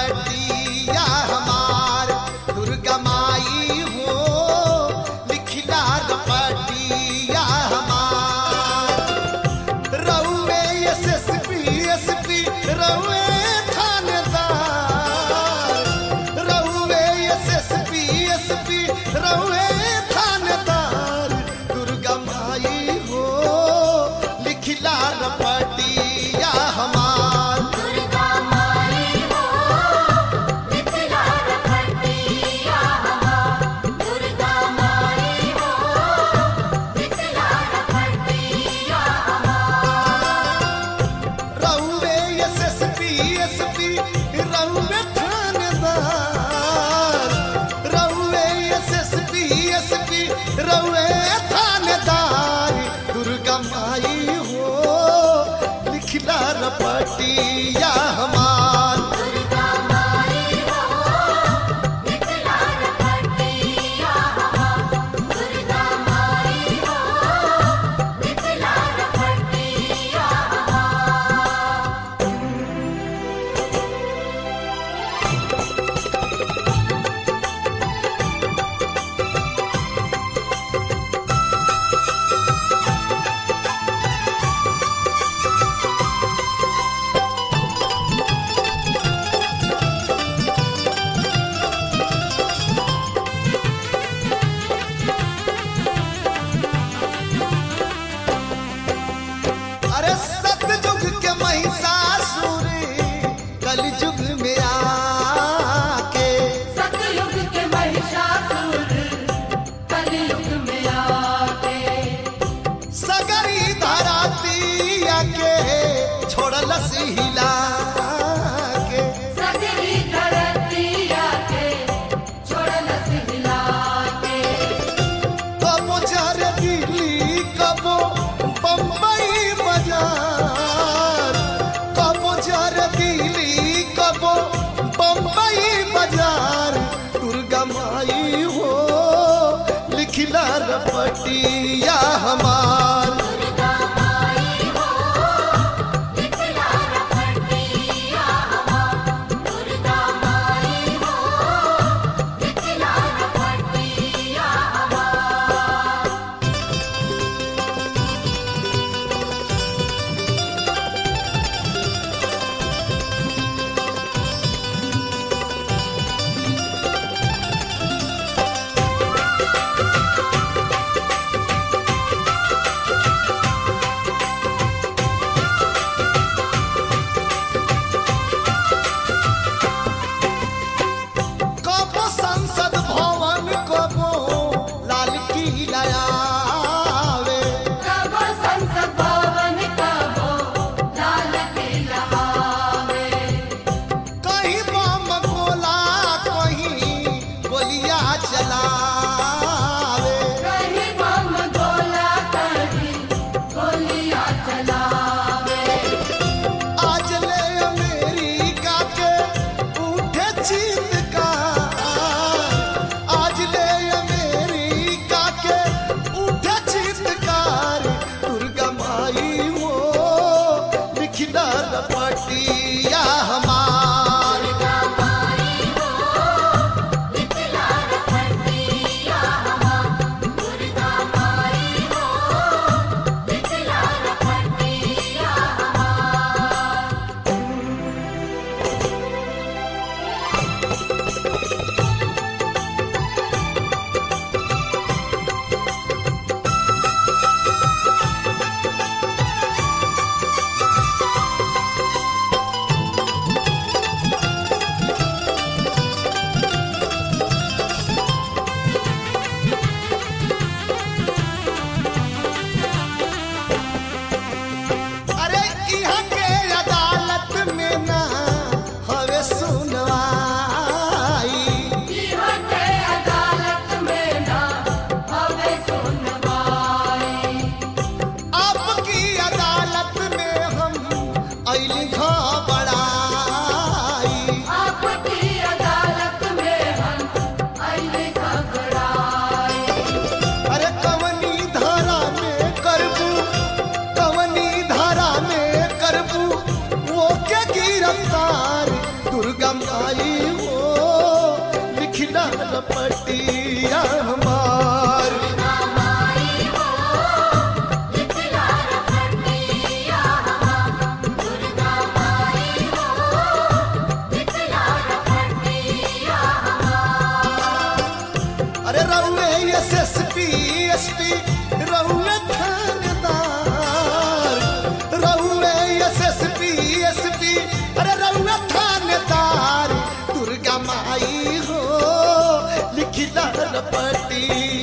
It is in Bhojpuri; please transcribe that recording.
रपटिया हमार दुर्गा माई हो लिखला रपटिया हमार रउए एसएसपी एसपी रउए थानेदार रउए एसएसपी एसपी रउए थानेदार दुर्गा माई हो लिखला रपटिया हमार दुर्गा माई हो लिखला रपटिया हमार दुर्गा माई हो लिखला रपटिया हमार रउए एसएसपी एसपी रउए थानेदार रउए एसएसपी एसपी रउए थानेदार दुर्गा माई हो लिखला रपटिया हमार दुर्गा माई हो लिखला रपटिया हमार दुर्गा माई हो लिखला रपटिया हमार अरे सतयुग के महिषासुर कलयुग में आके सतयुग के महिषासुर कलयुग में आके सगरी धरातिया के छोड़लस हिला के सगरी धरतिया के छोड़लस हिला के कबो जर दिल्ली कबो बम्बई बाजार कबो जर दिल्ली कबो बम्बई बाजार दुर्गा माई हो लिखला रपटिया हमार दुर्गा माई हो लिखला रपटिया हमार दुर्गा माई हो लिखला रपटिया हमार कबो संसद भवन कबो लाल किला आवे कबो संसद भवन कबो लाल किला आवे कहीं बम गोला कहीं गोलियां चलावे कहीं बम गोला कहीं गोलियां चलावे आज ले अमेरिका के उठे चीत्कार आज ले अमेरिका के उठे चीत्कार दुर्गा माई हो लिखला रपटिया हमार दुर्गा माई हो लिखला रपटिया हमार दुर्गा माई हो लिखला रपटिया हमार माई हो लिखला रपटिया हमार। माई हो लिखला रपटिया हमार, दुर्गा माई हो लिखला रपटिया हमार। अरे रउए एसएसपी एसपी रउए थानेदार, रउए एसएसपी एसपी अरे रउए थानेदार, दुर्गा माई हो लिखला रपटिया